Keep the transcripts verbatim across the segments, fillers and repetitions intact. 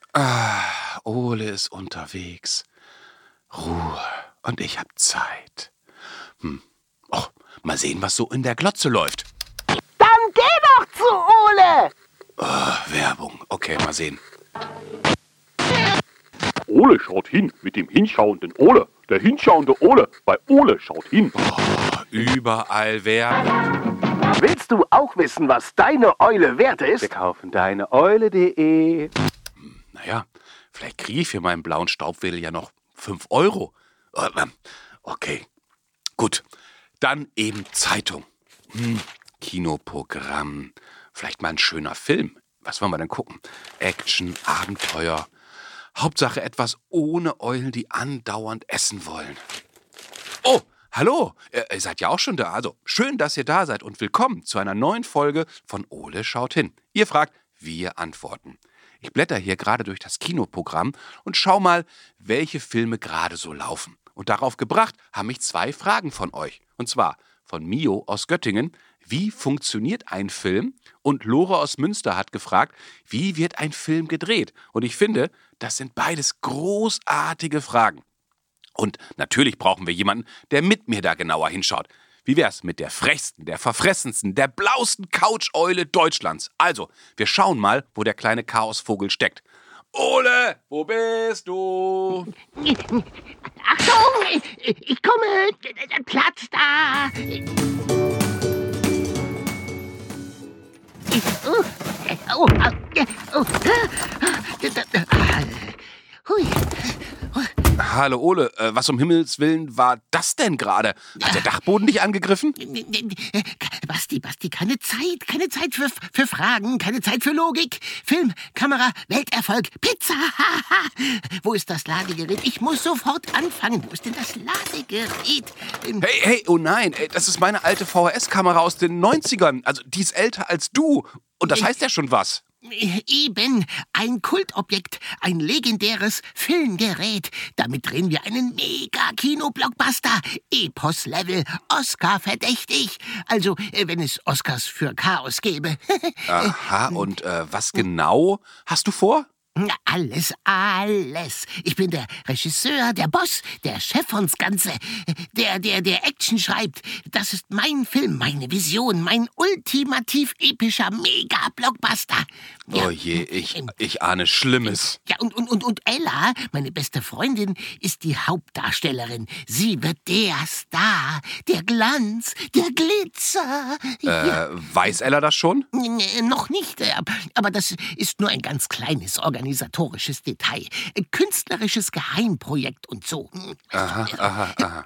Ah, Ole ist unterwegs. Ruhe. Und ich hab Zeit. Hm. Och, mal sehen, was so in der Glotze läuft. Dann geh doch zu Ole! Oh, Werbung. Okay, mal sehen. Ole schaut hin mit dem hinschauenden Ole. Der hinschauende Ole bei Ole schaut hin. Oh, überall Werbung. Willst du auch wissen, was deine Eule wert ist? Wir kaufen deine Eule punkt de. Naja, vielleicht kriege ich für meinen blauen Staubwedel ja noch fünf Euro. Okay, gut. Dann eben Zeitung. Hm, Kinoprogramm. Vielleicht mal ein schöner Film. Was wollen wir denn gucken? Action, Abenteuer. Hauptsache etwas ohne Eulen, die andauernd essen wollen. Oh, hallo. Ihr seid ja auch schon da. Also schön, dass ihr da seid und willkommen zu einer neuen Folge von Ole schaut hin. Ihr fragt, wir antworten. Ich blätter hier gerade durch das Kinoprogramm und schau mal, welche Filme gerade so laufen. Und darauf gebracht haben mich zwei Fragen von euch. Und zwar von Mio aus Göttingen. Wie funktioniert ein Film? Und Lore aus Münster hat gefragt, wie wird ein Film gedreht? Und ich finde, das sind beides großartige Fragen. Und natürlich brauchen wir jemanden, der mit mir da genauer hinschaut. Wie wär's mit der frechsten, der verfressensten, der blausten Couch-Eule Deutschlands? Also, wir schauen mal, wo der kleine Chaosvogel steckt. Ole, wo bist du? Achtung, ich komme. Platz da. Oh, oh, oh, oh. Hui. Hallo Ole, äh, was um Himmels Willen war das denn gerade? Hat der Dachboden dich angegriffen? Basti, Basti, keine Zeit, keine Zeit für, für Fragen, keine Zeit für Logik. Film, Kamera, Welterfolg, Pizza. Wo ist das Ladegerät? Ich muss sofort anfangen. Wo ist denn das Ladegerät? Ähm, Hey, hey, oh nein, ey, das ist meine alte V H S-Kamera aus den neunzigern. Also die ist älter als du. Und das heißt ja schon was. Eben, ein Kultobjekt, ein legendäres Filmgerät. Damit drehen wir einen Mega-Kino-Blockbuster. Epos-Level, Oscar-verdächtig. Also, äh, wenn es Oscars für Chaos gäbe. Aha, und äh, was genau hast du vor? Alles, alles. Ich bin der Regisseur, der Boss, der Chef von's Ganze. Der, der, der Action schreibt. Das ist mein Film, meine Vision, mein ultimativ epischer Mega-Blockbuster. Ja, Oh je, ich, ich ahne Schlimmes. Ja, und, und, und, und Ella, meine beste Freundin, ist die Hauptdarstellerin. Sie wird der Star, der Glanz, der Glitzer. Ja. Äh, weiß Ella das schon? N- Noch nicht, äh, aber das ist nur ein ganz kleines organisatorisches Detail. Äh, Künstlerisches Geheimprojekt und so. Aha, aha, aha.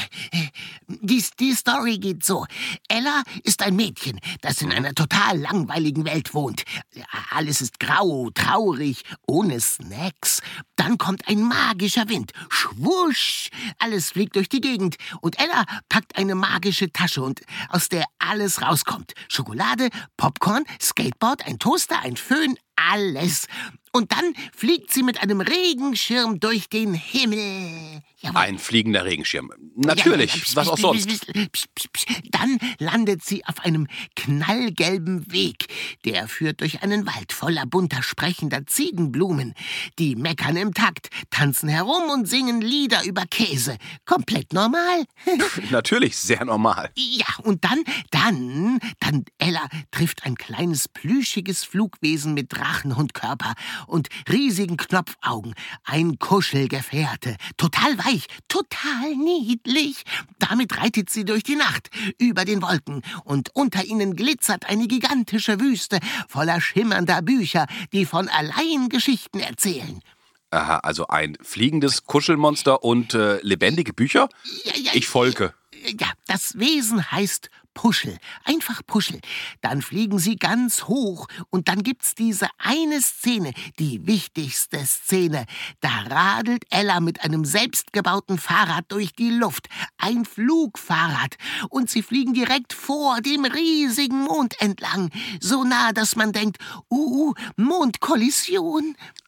Die, die Story geht so. Ella ist ein Mädchen, das in einer total langweiligen Welt wohnt. Alles ist grau, traurig, ohne Snacks. Dann kommt ein magischer Wind. Schwusch! Alles fliegt durch die Gegend. Und Ella packt eine magische Tasche, und aus der alles rauskommt. Schokolade, Popcorn, Skateboard, ein Toaster, ein Föhn, alles. Und dann fliegt sie mit einem Regenschirm durch den Himmel. Jawohl. Ein fliegender Regenschirm. Natürlich, Ja, ja, ja, was auch sonst. pss, pss, pss, pss. Dann landet sie auf einem knallgelben Weg. Der führt durch einen Wald voller bunter, sprechender Ziegenblumen. Die meckern im Takt, tanzen herum und singen Lieder über Käse. Komplett normal. Natürlich, sehr normal. Ja, und dann, dann, dann, Ella trifft ein kleines, plüschiges Flugwesen mit Drachenhundkörper und riesigen Knopfaugen. Ein Kuschelgefährte. Total weich, total niedlich. Damit reitet sie durch die Nacht, über den Wolken. Und unter ihnen glitzert eine gigantische Wüste voller schimmernder Bücher, die von allein Geschichten erzählen. Aha, also ein fliegendes Kuschelmonster und äh, lebendige Bücher? Ja, ja, Ich folge. Ja, das Wesen heißt Puschel. Einfach Puschel. Dann fliegen sie ganz hoch und dann gibt's diese eine Szene, die wichtigste Szene. Da radelt Ella mit einem selbstgebauten Fahrrad durch die Luft. Ein Flugfahrrad. Und sie fliegen direkt vor dem riesigen Mond entlang. So nah, dass man denkt, uh, Mondkollision.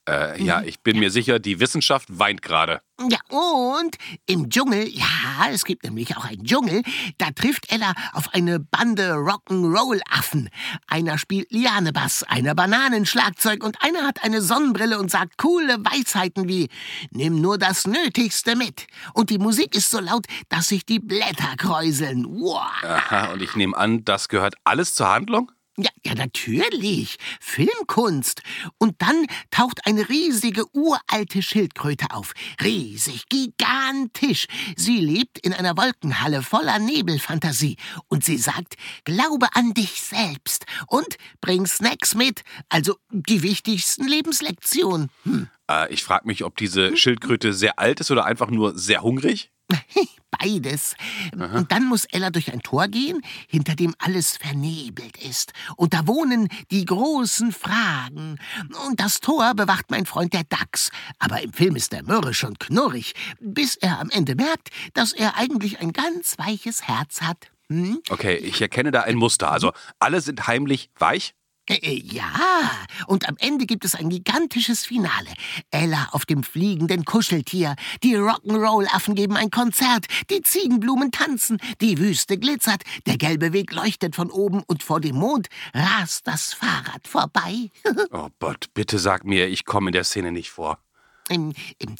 Äh, ja, ich bin mir sicher, die Wissenschaft weint gerade. Ja, und im Dschungel, ja, es gibt nämlich auch einen Dschungel, da trifft Ella auf eine Bande Rock'n'Roll-Affen. Einer spielt Lianebass, einer Bananenschlagzeug und einer hat eine Sonnenbrille und sagt coole Weisheiten wie »Nimm nur das Nötigste mit«. Und die Musik ist so laut, dass sich die Blätter kräuseln. Wow. Aha, und ich nehme an, das gehört alles zur Handlung? Ja, ja, natürlich. Filmkunst. Und dann taucht eine riesige, uralte Schildkröte auf. Riesig, gigantisch. Sie lebt in einer Wolkenhalle voller Nebelfantasie. Und sie sagt, glaube an dich selbst. Und bring Snacks mit. Also die wichtigsten Lebenslektionen. Hm. Äh, ich frage mich, ob diese Schildkröte sehr alt ist oder einfach nur sehr hungrig? Beides. Aha. Und dann muss Ella durch ein Tor gehen, hinter dem alles vernebelt ist. Und da wohnen die großen Fragen. Und das Tor bewacht mein Freund der Dachs. Aber im Film ist er mürrisch und knurrig, bis er am Ende merkt, dass er eigentlich ein ganz weiches Herz hat. Hm? Okay, ich erkenne da ein Muster. Also alle sind heimlich weich? Äh, ja, und am Ende gibt es ein gigantisches Finale. Ella auf dem fliegenden Kuscheltier, die Rock'n'Roll-Affen geben ein Konzert, die Ziegenblumen tanzen, die Wüste glitzert, der gelbe Weg leuchtet von oben und vor dem Mond rast das Fahrrad vorbei. Oh Gott, bitte sag mir, ich komme in der Szene nicht vor. Ähm, ähm,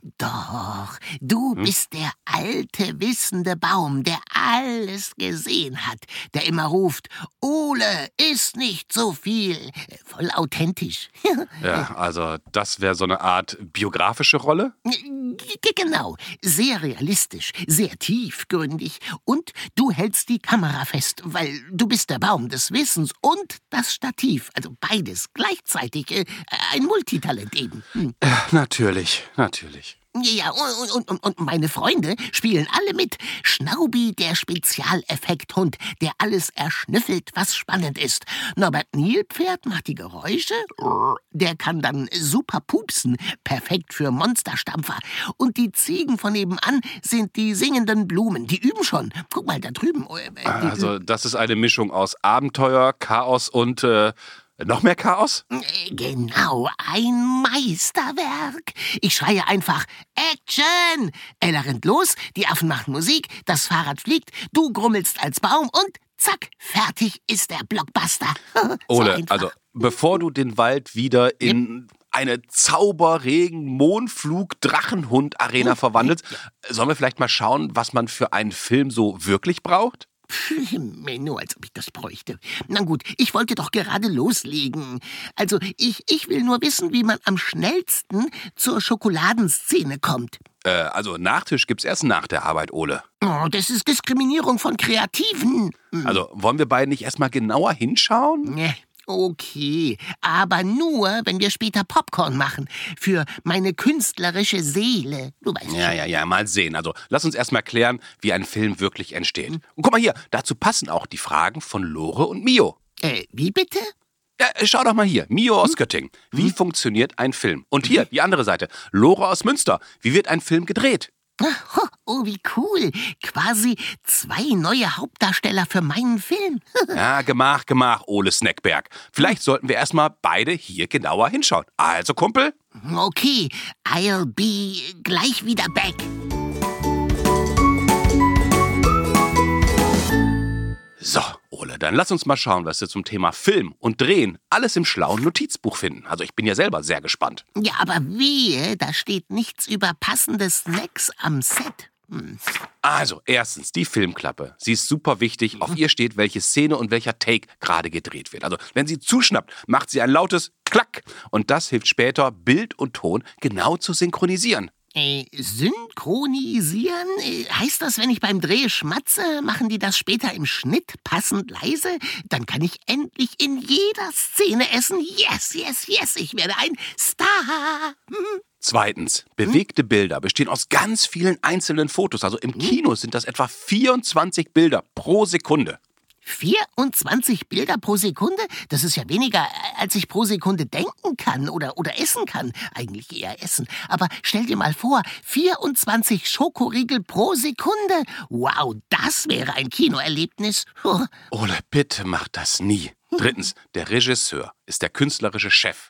doch, du Hm? bist der alte, wissende Baum, der alles gesehen hat, der immer ruft, Ole, iss nicht so viel. Voll authentisch. Ja, also das wäre so eine Art biografische Rolle? G- Genau, sehr realistisch, sehr tiefgründig. Und du hältst die Kamera fest, weil du bist der Baum des Wissens und das Stativ. Also beides gleichzeitig. Äh, ein Multitalent eben. Hm. Natürlich, natürlich. Ja, und, und, und, und meine Freunde spielen alle mit. Schnaubi, der Spezialeffekthund, der alles erschnüffelt, was spannend ist. Norbert Nilpferd macht die Geräusche. Der kann dann super pupsen. Perfekt für Monsterstampfer. Und die Ziegen von nebenan sind die singenden Blumen. Die üben schon. Guck mal, da drüben. Äh, die, Also das ist eine Mischung aus Abenteuer, Chaos und äh, noch mehr Chaos? Genau, ein Meisterwerk. Ich schreie einfach, Action! Ella rennt los, die Affen machen Musik, das Fahrrad fliegt, du grummelst als Baum und zack, fertig ist der Blockbuster. So Ole, einfach. also bevor du den Wald wieder in eine Zauber-Regen-Mondflug-Drachenhund-Arena verwandelst, sollen wir vielleicht mal schauen, was man für einen Film so wirklich braucht? Menno, als ob ich das bräuchte. Na gut, ich wollte doch gerade loslegen. Also, ich, ich will nur wissen, wie man am schnellsten zur Schokoladenszene kommt. Äh, also Nachtisch gibt's erst nach der Arbeit, Ole. Oh, das ist Diskriminierung von Kreativen. Hm. Also wollen wir beiden nicht erstmal genauer hinschauen? Ne, okay, aber nur, wenn wir später Popcorn machen. Für meine künstlerische Seele. Du weißt Ja, schon. ja, ja, mal sehen. Also lass uns erstmal klären, wie ein Film wirklich entsteht. Und guck mal hier, dazu passen auch die Fragen von Lore und Mio. Äh, wie bitte? Ja, schau doch mal hier, Mio aus Göttingen. Wie funktioniert ein Film? Und hier, die andere Seite, Lore aus Münster. Wie wird ein Film gedreht? Oh, oh, wie cool. Quasi zwei neue Hauptdarsteller für meinen Film. Ja, gemach, gemach, Ole Snackberg. Vielleicht sollten wir erstmal beide hier genauer hinschauen. Also, Kumpel? Okay, I'll be gleich wieder back. So, Ole, dann lass uns mal schauen, was wir zum Thema Film und Drehen alles im schlauen Notizbuch finden. Also ich bin ja selber sehr gespannt. Ja, aber wehe, da steht nichts über passende Snacks am Set. Hm. Also, erstens, die Filmklappe. Sie ist super wichtig. Auf ihr steht, welche Szene und welcher Take gerade gedreht wird. Also, wenn sie zuschnappt, macht sie ein lautes Klack. Und das hilft später, Bild und Ton genau zu synchronisieren. Äh, synchronisieren? Äh, heißt das, wenn ich beim Dreh schmatze, machen die das später im Schnitt passend leise? Dann kann ich endlich in jeder Szene essen. Yes, yes, yes, ich werde ein Star. Hm. Zweitens, bewegte Bilder bestehen aus ganz vielen einzelnen Fotos. Also im Kino sind das etwa vierundzwanzig Bilder pro Sekunde. vierundzwanzig Bilder pro Sekunde? Das ist ja weniger, als ich pro Sekunde denken kann oder, oder essen kann. Eigentlich eher essen. Aber stell dir mal vor, vierundzwanzig Schokoriegel pro Sekunde. Wow, das wäre ein Kinoerlebnis. Huh. Ole, bitte mach das nie. Drittens, der Regisseur ist der künstlerische Chef.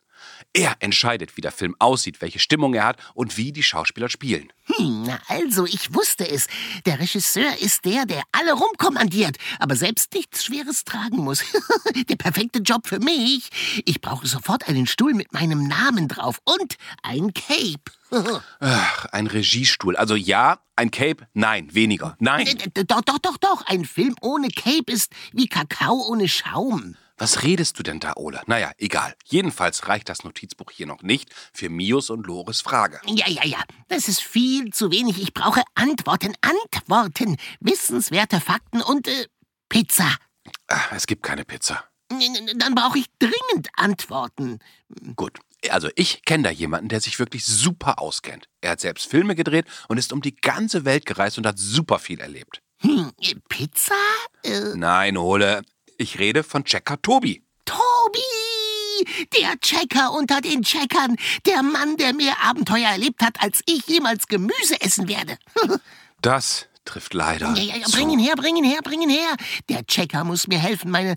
Er entscheidet, wie der Film aussieht, welche Stimmung er hat und wie die Schauspieler spielen. Hm, na also, ich wusste es. Der Regisseur ist der, der alle rumkommandiert, aber selbst nichts Schweres tragen muss. Der perfekte Job für mich. Ich brauche sofort einen Stuhl mit meinem Namen drauf und ein Cape. Ach, ein Regiestuhl. Also ja, ein Cape, nein, weniger. Nein. Doch, doch, doch, doch. Ein Film ohne Cape ist wie Kakao ohne Schaum. Was redest du denn da, Ole? Naja, egal. Jedenfalls reicht das Notizbuch hier noch nicht für Mios und Lores Frage. Ja, ja, ja. Das ist viel zu wenig. Ich brauche Antworten, Antworten. Wissenswerte Fakten und äh, Pizza. Ach, es gibt keine Pizza. Dann brauche ich dringend Antworten. Gut. Also ich kenne da jemanden, der sich wirklich super auskennt. Er hat selbst Filme gedreht und ist um die ganze Welt gereist und hat super viel erlebt. Hm, Pizza? Äh, Nein, Ole. Ich rede von Checker Tobi. Tobi! Der Checker unter den Checkern. Der Mann, der mehr Abenteuer erlebt hat, als ich jemals Gemüse essen werde. Das trifft leider. Ja, ja, ja, zu. bring ihn her, bring ihn her, bring ihn her. Der Checker muss mir helfen, meine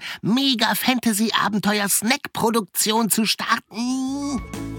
Mega-Fantasy-Abenteuer-Snack-Produktion zu starten.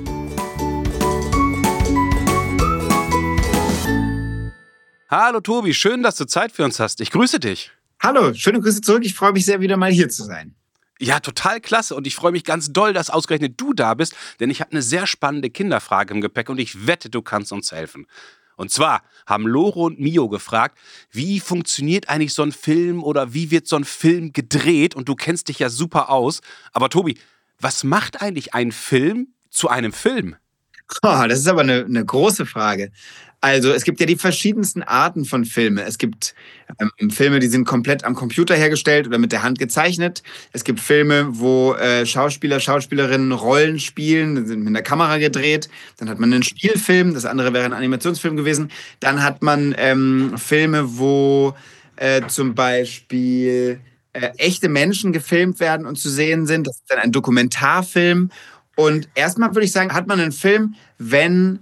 Hallo Tobi, schön, dass du Zeit für uns hast. Ich grüße dich. Hallo, schöne Grüße zurück. Ich freue mich sehr, wieder mal hier zu sein. Ja, total klasse und ich freue mich ganz doll, dass ausgerechnet du da bist, denn ich habe eine sehr spannende Kinderfrage im Gepäck und ich wette, du kannst uns helfen. Und zwar haben Lore und Mio gefragt, wie funktioniert eigentlich so ein Film oder wie wird so ein Film gedreht? Und du kennst dich ja super aus. Aber Tobi, was macht eigentlich ein Film zu einem Film? Oh, das ist aber eine, eine große Frage. Also es gibt ja die verschiedensten Arten von Filmen. Es gibt ähm, Filme, die sind komplett am Computer hergestellt oder mit der Hand gezeichnet. Es gibt Filme, wo äh, Schauspieler, Schauspielerinnen Rollen spielen, die sind mit der Kamera gedreht. Dann hat man einen Spielfilm, das andere wäre ein Animationsfilm gewesen. Dann hat man ähm, Filme, wo äh, zum Beispiel äh, echte Menschen gefilmt werden und zu sehen sind. Das ist dann ein Dokumentarfilm. Und erstmal würde ich sagen, hat man einen Film, wenn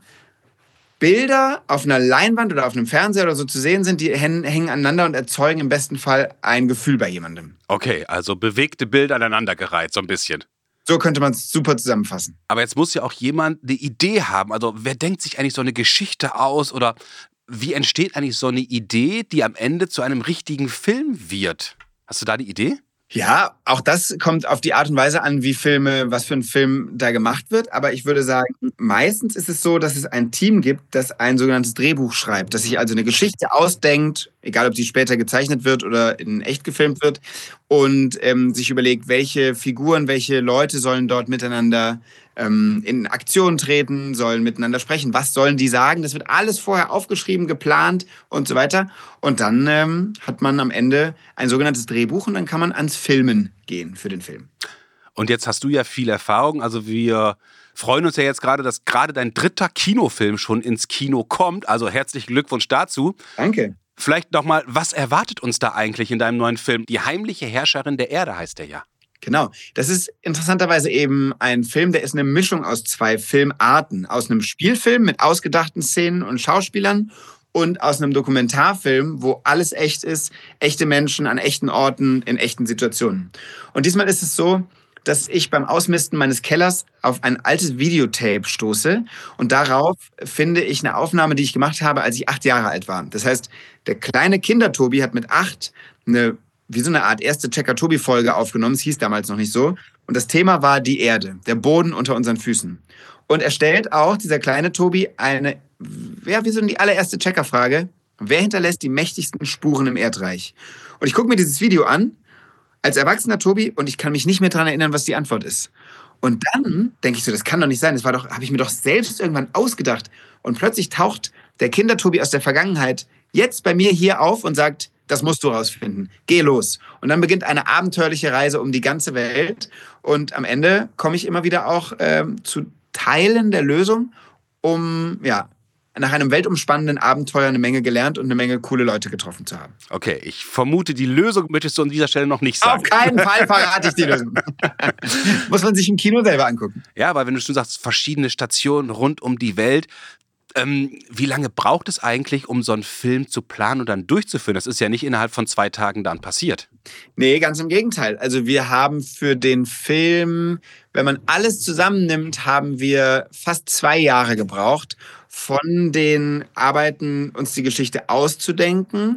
Bilder auf einer Leinwand oder auf einem Fernseher oder so zu sehen sind, die hängen aneinander und erzeugen im besten Fall ein Gefühl bei jemandem. Okay, also bewegte Bilder aneinandergereiht, so ein bisschen. So könnte man es super zusammenfassen. Aber jetzt muss ja auch jemand eine Idee haben. Also wer denkt sich eigentlich so eine Geschichte aus oder wie entsteht eigentlich so eine Idee, die am Ende zu einem richtigen Film wird? Hast du da die Idee? Ja, auch das kommt auf die Art und Weise an, wie Filme, was für ein Film da gemacht wird. Aber ich würde sagen, meistens ist es so, dass es ein Team gibt, das ein sogenanntes Drehbuch schreibt, das sich also eine Geschichte ausdenkt, egal ob die später gezeichnet wird oder in echt gefilmt wird, und ähm, sich überlegt, welche Figuren, welche Leute sollen dort miteinander ähm, in Aktion treten, sollen miteinander sprechen, was sollen die sagen. Das wird alles vorher aufgeschrieben, geplant und so weiter. Und dann ähm, hat man am Ende ein sogenanntes Drehbuch und dann kann man ans Filmen gehen für den Film. Und jetzt hast du ja viel Erfahrung. Also wir freuen uns ja jetzt gerade, dass gerade dein dritter Kinofilm schon ins Kino kommt. Also herzlichen Glückwunsch dazu. Danke. Vielleicht nochmal, was erwartet uns da eigentlich in deinem neuen Film? Die heimliche Herrscherin der Erde heißt der ja. Genau. Das ist interessanterweise eben ein Film, der ist eine Mischung aus zwei Filmarten. Aus einem Spielfilm mit ausgedachten Szenen und Schauspielern und aus einem Dokumentarfilm, wo alles echt ist, echte Menschen an echten Orten, in echten Situationen. Und diesmal ist es so, dass ich beim Ausmisten meines Kellers auf ein altes Videotape stoße und darauf finde ich eine Aufnahme, die ich gemacht habe, als ich acht Jahre alt war. Das heißt, der kleine Kinder-Tobi hat mit acht eine, wie so eine Art erste Checker-Tobi-Folge aufgenommen. Es hieß damals noch nicht so. Und das Thema war die Erde, der Boden unter unseren Füßen. Und er stellt auch, dieser kleine Tobi, eine, ja, wie so die allererste Checker-Frage: Wer hinterlässt die mächtigsten Spuren im Erdreich? Und ich gucke mir dieses Video an, als erwachsener Tobi, und ich kann mich nicht mehr daran erinnern, was die Antwort ist. Und dann denke ich so, das kann doch nicht sein. Das war doch, habe ich mir doch selbst irgendwann ausgedacht. Und plötzlich taucht der Kinder-Tobi aus der Vergangenheit jetzt bei mir hier auf und sagt, das musst du rausfinden. Geh los. Und dann beginnt eine abenteuerliche Reise um die ganze Welt. Und am Ende komme ich immer wieder auch ähm, zu Teilen der Lösung, um ja nach einem weltumspannenden Abenteuer eine Menge gelernt und eine Menge coole Leute getroffen zu haben. Okay, ich vermute, die Lösung möchtest du an dieser Stelle noch nicht sagen. Auf keinen Fall verrate ich die Lösung. Muss man sich im Kino selber angucken. Ja, weil wenn du schon sagst, verschiedene Stationen rund um die Welt, ähm, wie lange braucht es eigentlich, um so einen Film zu planen und dann durchzuführen? Das ist ja nicht innerhalb von zwei Tagen dann passiert. Nee, ganz im Gegenteil. Also wir haben für den Film wenn man alles zusammennimmt, haben wir fast zwei Jahre gebraucht, von den Arbeiten, uns die Geschichte auszudenken,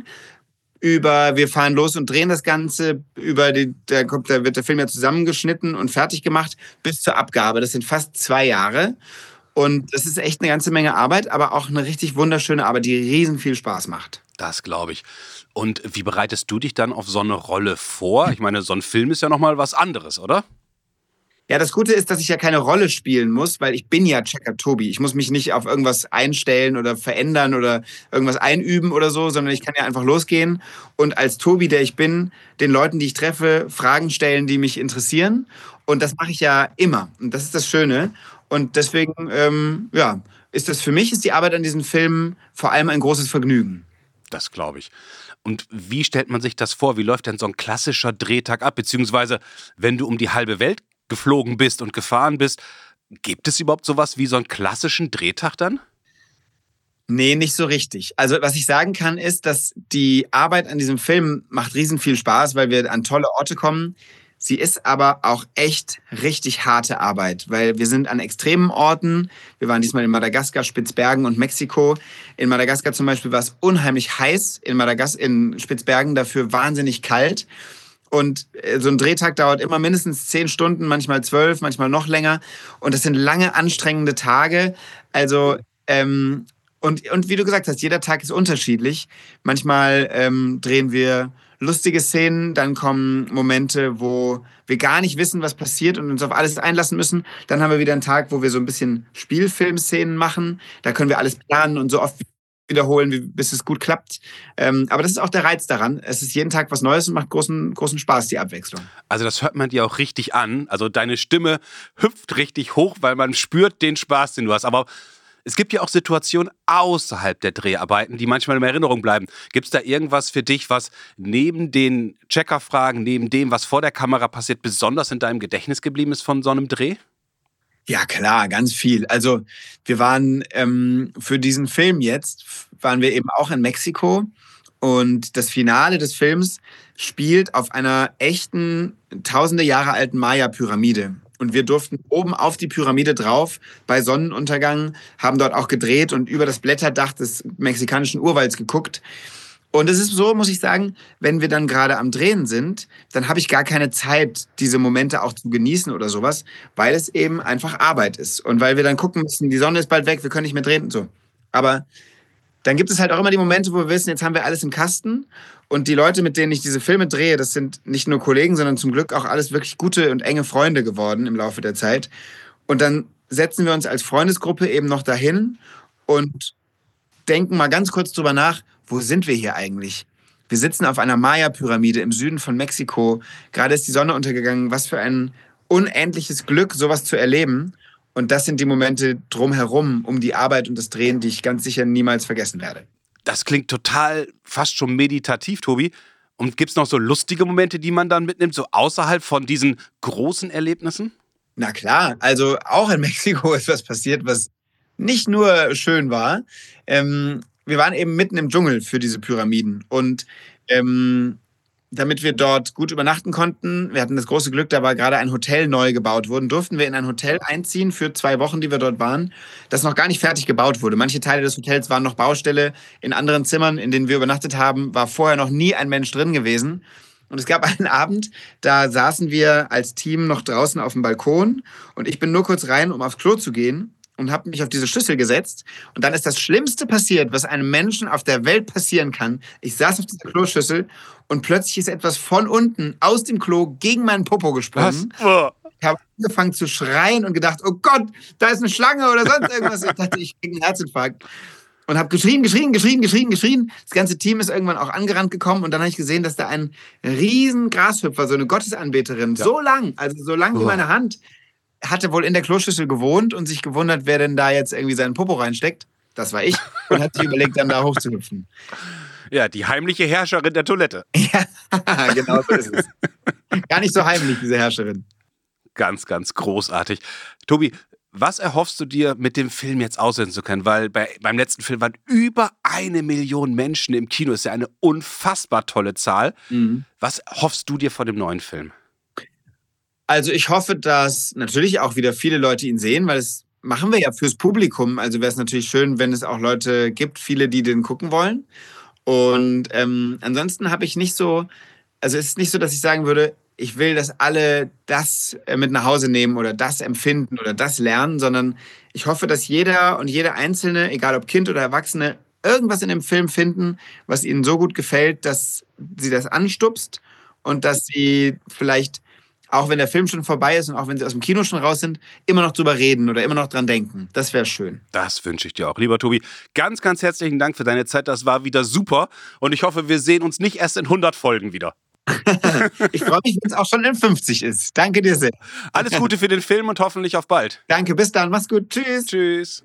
über wir fahren los und drehen das Ganze, über die, da, kommt, da wird der Film ja zusammengeschnitten und fertig gemacht, bis zur Abgabe. Das sind fast zwei Jahre. Und das ist echt eine ganze Menge Arbeit, aber auch eine richtig wunderschöne Arbeit, die riesen viel Spaß macht. Das glaube ich. Und wie bereitest du dich dann auf so eine Rolle vor? Ich meine, so ein Film ist ja nochmal was anderes, oder? Ja, das Gute ist, dass ich ja keine Rolle spielen muss, weil ich bin ja Checker Tobi. Ich muss mich nicht auf irgendwas einstellen oder verändern oder irgendwas einüben oder so, sondern ich kann ja einfach losgehen und als Tobi, der ich bin, den Leuten, die ich treffe, Fragen stellen, die mich interessieren. Und das mache ich ja immer. Und das ist das Schöne. Und deswegen, ähm, ja, ist das für mich, ist die Arbeit an diesem Film vor allem ein großes Vergnügen. Das glaube ich. Und wie stellt man sich das vor? Wie läuft denn so ein klassischer Drehtag ab? Beziehungsweise, wenn du um die halbe Welt geflogen bist und gefahren bist, gibt es überhaupt sowas wie so einen klassischen Drehtag dann? Nee, nicht so richtig. Also was ich sagen kann, ist, dass die Arbeit an diesem Film macht riesen viel Spaß, weil wir an tolle Orte kommen. Sie ist aber auch echt richtig harte Arbeit, weil wir sind an extremen Orten. Wir waren diesmal in Madagaskar, Spitzbergen und Mexiko. In Madagaskar zum Beispiel war es unheimlich heiß, in, Madagas- in Spitzbergen dafür wahnsinnig kalt. Und so ein Drehtag dauert immer mindestens zehn Stunden, manchmal zwölf, manchmal noch länger. Und das sind lange, anstrengende Tage. Also, ähm, und, und wie du gesagt hast, jeder Tag ist unterschiedlich. Manchmal ähm, drehen wir lustige Szenen, dann kommen Momente, wo wir gar nicht wissen, was passiert und uns auf alles einlassen müssen. Dann haben wir wieder einen Tag, wo wir so ein bisschen Spielfilmszenen machen. Da können wir alles planen und so oft wiederholen, bis es gut klappt. Ähm, aber das ist auch der Reiz daran. Es ist jeden Tag was Neues und macht großen, großen Spaß, die Abwechslung. Also das hört man dir auch richtig an. Also deine Stimme hüpft richtig hoch, weil man spürt den Spaß, den du hast. Aber es gibt ja auch Situationen außerhalb der Dreharbeiten, die manchmal in Erinnerung bleiben. Gibt es da irgendwas für dich, was neben den Checkerfragen, neben dem, was vor der Kamera passiert, besonders in deinem Gedächtnis geblieben ist von so einem Dreh? Ja, klar, ganz viel. Also wir waren ähm, für diesen Film jetzt, waren wir eben auch in Mexiko und das Finale des Films spielt auf einer echten, tausende Jahre alten Maya-Pyramide. Und wir durften oben auf die Pyramide drauf bei Sonnenuntergang, haben dort auch gedreht und über das Blätterdach des mexikanischen Urwalds geguckt. Und es ist so, muss ich sagen, wenn wir dann gerade am Drehen sind, dann habe ich gar keine Zeit, diese Momente auch zu genießen oder sowas, weil es eben einfach Arbeit ist. Und weil wir dann gucken müssen, die Sonne ist bald weg, wir können nicht mehr drehen und so. Aber dann gibt es halt auch immer die Momente, wo wir wissen, jetzt haben wir alles im Kasten. Und die Leute, mit denen ich diese Filme drehe, das sind nicht nur Kollegen, sondern zum Glück auch alles wirklich gute und enge Freunde geworden im Laufe der Zeit. Und dann setzen wir uns als Freundesgruppe eben noch dahin und denken mal ganz kurz drüber nach, wo sind wir hier eigentlich? Wir sitzen auf einer Maya-Pyramide im Süden von Mexiko. Gerade ist die Sonne untergegangen. Was für ein unendliches Glück, sowas zu erleben. Und das sind die Momente drumherum, um die Arbeit und das Drehen, die ich ganz sicher niemals vergessen werde. Das klingt total fast schon meditativ, Tobi. Und gibt es noch so lustige Momente, die man dann mitnimmt, so außerhalb von diesen großen Erlebnissen? Na klar, also auch in Mexiko ist was passiert, was nicht nur schön war. Ähm, wir waren eben mitten im Dschungel für diese Pyramiden. Und ähm, damit wir dort gut übernachten konnten, wir hatten das große Glück, da war gerade ein Hotel neu gebaut worden, durften wir in ein Hotel einziehen für zwei Wochen, die wir dort waren, das noch gar nicht fertig gebaut wurde. Manche Teile des Hotels waren noch Baustelle. In anderen Zimmern, in denen wir übernachtet haben, war vorher noch nie ein Mensch drin gewesen. Und es gab einen Abend, da saßen wir als Team noch draußen auf dem Balkon und ich bin nur kurz rein, um aufs Klo zu gehen. Und habe mich auf diese Schüssel gesetzt. Und dann ist das Schlimmste passiert, was einem Menschen auf der Welt passieren kann. Ich saß auf dieser Kloschüssel und plötzlich ist etwas von unten aus dem Klo gegen meinen Popo gesprungen. Was? Ich habe angefangen zu schreien und gedacht, oh Gott, da ist eine Schlange oder sonst irgendwas. Ich dachte, ich kriege einen Herzinfarkt. Und habe geschrien, geschrien, geschrien, geschrien, geschrien. Das ganze Team ist irgendwann auch angerannt gekommen. Und dann habe ich gesehen, dass da ein riesen Grashüpfer, so eine Gottesanbeterin, ja. so lang, also so lang wie meine Hand, hatte wohl in der Kloschüssel gewohnt und sich gewundert, wer denn da jetzt irgendwie seinen Popo reinsteckt. Das war ich. Und hat sich überlegt, dann da hochzuhüpfen. Ja, die heimliche Herrscherin der Toilette. Ja, genau so ist es. Gar nicht so heimlich, diese Herrscherin. Ganz, ganz großartig. Tobi, was erhoffst du dir, mit dem Film jetzt aussenden zu können? Weil bei, beim letzten Film waren über eine Million Menschen im Kino. Das ist ja eine unfassbar tolle Zahl. Mhm. Was hoffst du dir von dem neuen Film? Also ich hoffe, dass natürlich auch wieder viele Leute ihn sehen, weil das machen wir ja fürs Publikum. Also wäre es natürlich schön, wenn es auch Leute gibt, viele, die den gucken wollen. Und ähm, ansonsten habe ich nicht so, also es ist nicht so, dass ich sagen würde, ich will, dass alle das äh, mit nach Hause nehmen oder das empfinden oder das lernen, sondern ich hoffe, dass jeder und jede Einzelne, egal ob Kind oder Erwachsene, irgendwas in dem Film finden, was ihnen so gut gefällt, dass sie das anstupst und dass sie vielleicht, auch wenn der Film schon vorbei ist und auch wenn sie aus dem Kino schon raus sind, immer noch drüber reden oder immer noch dran denken. Das wäre schön. Das wünsche ich dir auch. Lieber Tobi, ganz, ganz herzlichen Dank für deine Zeit. Das war wieder super. Und ich hoffe, wir sehen uns nicht erst in hundert Folgen wieder. Ich freue mich, wenn es auch schon in fünfzig ist. Danke dir sehr. Alles Gute für den Film und hoffentlich auf bald. Danke, bis dann. Mach's gut. Tschüss. Tschüss.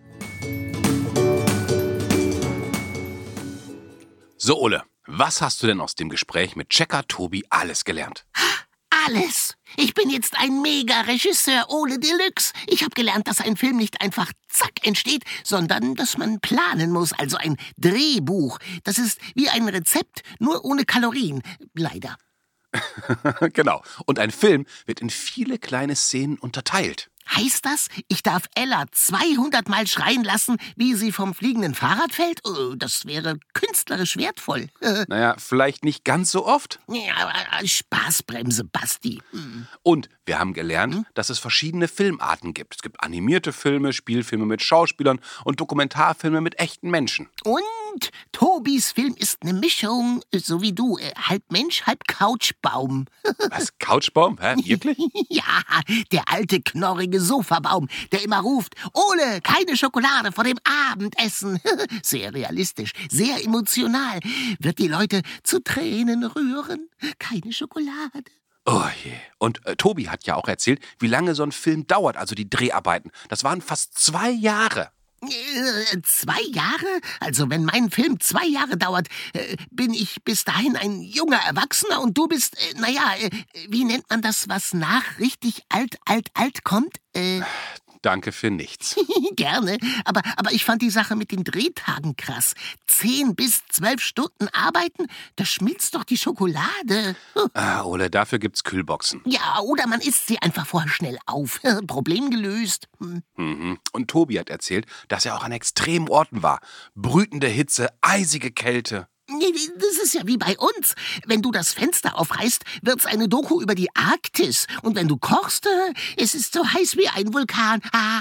So, Ole, was hast du denn aus dem Gespräch mit Checker Tobi alles gelernt? Alles. Ich bin jetzt ein Mega-Regisseur Ole Deluxe. Ich habe gelernt, dass ein Film nicht einfach zack entsteht, sondern dass man planen muss, also ein Drehbuch. Das ist wie ein Rezept, nur ohne Kalorien. Leider. Genau. Und ein Film wird in viele kleine Szenen unterteilt. Heißt das, ich darf Ella zweihundert Mal schreien lassen, wie sie vom fliegenden Fahrrad fällt? Oh, das wäre künstlerisch wertvoll. Naja, vielleicht nicht ganz so oft. Ja, aber Spaßbremse, Basti. Hm. Und wir haben gelernt, hm? dass es verschiedene Filmarten gibt. Es gibt animierte Filme, Spielfilme mit Schauspielern und Dokumentarfilme mit echten Menschen. Und Tobis Film ist eine Mischung, so wie du, halb Mensch, halb Couchbaum. Was, Couchbaum? Hä, wirklich? Ja, der alte, knorrige Sofabaum, der immer ruft, Ole, keine Schokolade vor dem Abendessen. Sehr realistisch, sehr emotional. Wird die Leute zu Tränen rühren. Keine Schokolade. Oh je. Und äh, Tobi hat ja auch erzählt, wie lange so ein Film dauert, also die Dreharbeiten. Das waren fast zwei Jahre. Äh, zwei Jahre? Also wenn mein Film zwei Jahre dauert, äh, bin ich bis dahin ein junger Erwachsener und du bist, äh, naja, äh, wie nennt man das, was nach richtig alt, alt, alt kommt? Äh, Danke für nichts. Gerne, aber, aber ich fand die Sache mit den Drehtagen krass. Zehn bis zwölf Stunden arbeiten, da schmilzt doch die Schokolade. Ah, Ole, dafür gibt's Kühlboxen. Ja, oder man isst sie einfach vorher schnell auf. Problem gelöst. Hm. Mhm. Und Tobi hat erzählt, dass er auch an extremen Orten war. Brütende Hitze, eisige Kälte. Das ist ja wie bei uns. Wenn du das Fenster aufreißt, wird's eine Doku über die Arktis. Und wenn du kochst, es ist so heiß wie ein Vulkan.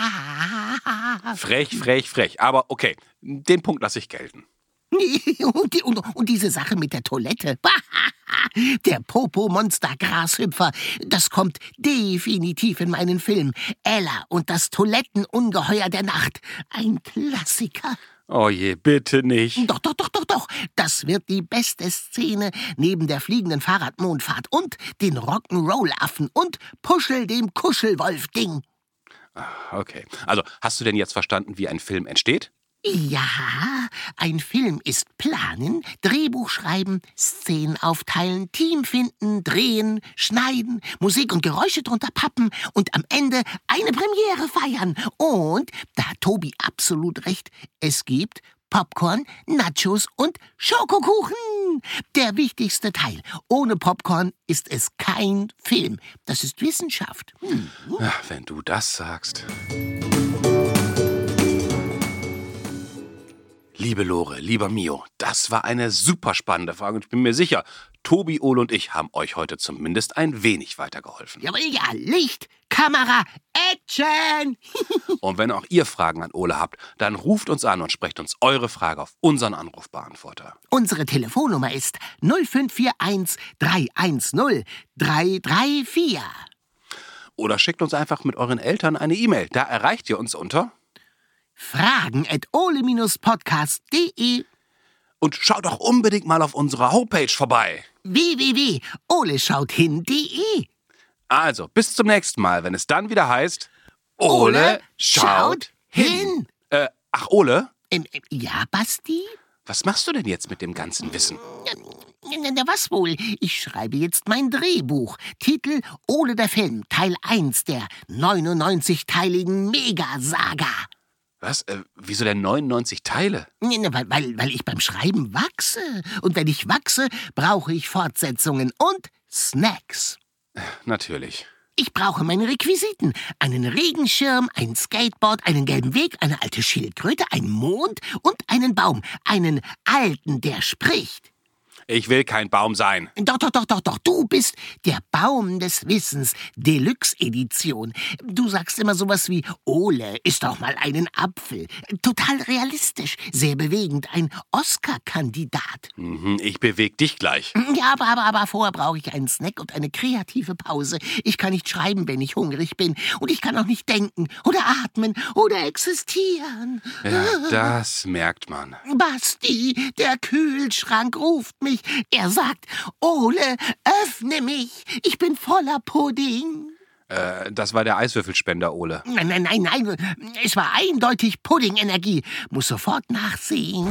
Frech, frech, frech. Aber okay, den Punkt lasse ich gelten. Und, die, und, und diese Sache mit der Toilette. Der Popo-Monster-Grashüpfer. Das kommt definitiv in meinen Film. Ella und das Toilettenungeheuer der Nacht. Ein Klassiker. Oh je, bitte nicht. Doch, doch, doch, doch, doch. Das wird die beste Szene neben der fliegenden Fahrradmondfahrt und den Rock'n'Roll-Affen und Puschel dem Kuschelwolf-Ding. Okay, also hast du denn jetzt verstanden, wie ein Film entsteht? Ja, ein Film ist planen, Drehbuch schreiben, Szenen aufteilen, Team finden, drehen, schneiden, Musik und Geräusche drunter pappen und am Ende eine Premiere feiern. Und, da hat Tobi absolut recht, es gibt Popcorn, Nachos und Schokokuchen. Der wichtigste Teil. Ohne Popcorn ist es kein Film. Das ist Wissenschaft. Hm. Ach, wenn du das sagst. Liebe Lore, lieber Mio, das war eine super spannende Frage und ich bin mir sicher, Tobi, Ole und ich haben euch heute zumindest ein wenig weitergeholfen. Jawohl, ja, Licht, Kamera, Action! Und wenn auch ihr Fragen an Ole habt, dann ruft uns an und sprecht uns eure Frage auf unseren Anrufbeantworter. Unsere Telefonnummer ist null fünf vier eins drei eins null drei drei vier. Oder schickt uns einfach mit euren Eltern eine E-Mail. Da erreicht ihr uns unter Fragen at ole podcast punkt de. Und schaut doch unbedingt mal auf unserer Homepage vorbei. w w w punkt ole schaut hin punkt de. Also, bis zum nächsten Mal, wenn es dann wieder heißt Ole, Ole schaut hin. Äh, ach, Ole? Ähm, ja, Basti? Was machst du denn jetzt mit dem ganzen Wissen? Na, was wohl? Ich schreibe jetzt mein Drehbuch. Titel Ole der Film, Teil eins der neunundneunzig-teiligen Megasaga. Was? Äh, wieso denn neunundneunzig Teile? Weil, weil, weil ich beim Schreiben wachse. Und wenn ich wachse, brauche ich Fortsetzungen und Snacks. Natürlich. Ich brauche meine Requisiten. Einen Regenschirm, ein Skateboard, einen gelben Weg, eine alte Schildkröte, einen Mond und einen Baum. Einen alten, der spricht. Ich will kein Baum sein. Doch, doch, doch, doch, doch. Du bist der Baum des Wissens, Deluxe-Edition. Du sagst immer sowas wie, Ole, isst doch mal einen Apfel. Total realistisch, sehr bewegend, ein Oscar-Kandidat. Mhm, ich beweg dich gleich. Ja, aber, aber, aber vorher brauche ich einen Snack und eine kreative Pause. Ich kann nicht schreiben, wenn ich hungrig bin. Und ich kann auch nicht denken oder atmen oder existieren. Ja, das merkt man. Basti, der Kühlschrank ruft mich. Er sagt, Ole, öffne mich. Ich bin voller Pudding. Äh, das war der Eiswürfelspender, Ole. Nein, nein, nein, nein. Es war eindeutig Pudding-Energie. Muss sofort nachsehen.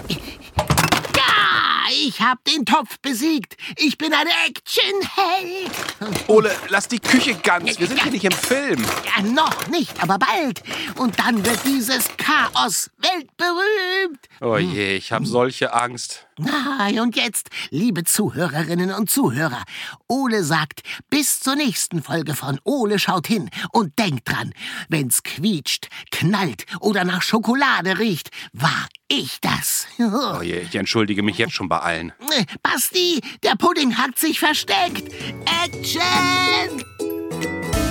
Ja, ich hab den Topf besiegt. Ich bin ein Actionheld. Ole, lass die Küche ganz. Wir sind hier nicht im Film. Ja, noch nicht, aber bald. Und dann wird dieses Chaos weltberühmt. Oh je, ich habe solche Angst. Ah, und jetzt, liebe Zuhörerinnen und Zuhörer, Ole sagt, bis zur nächsten Folge von Ole schaut hin und denkt dran, wenn's quietscht, knallt oder nach Schokolade riecht, war ich das. Oh je, ich entschuldige mich jetzt schon bei allen. Basti, der Pudding hat sich versteckt. Action!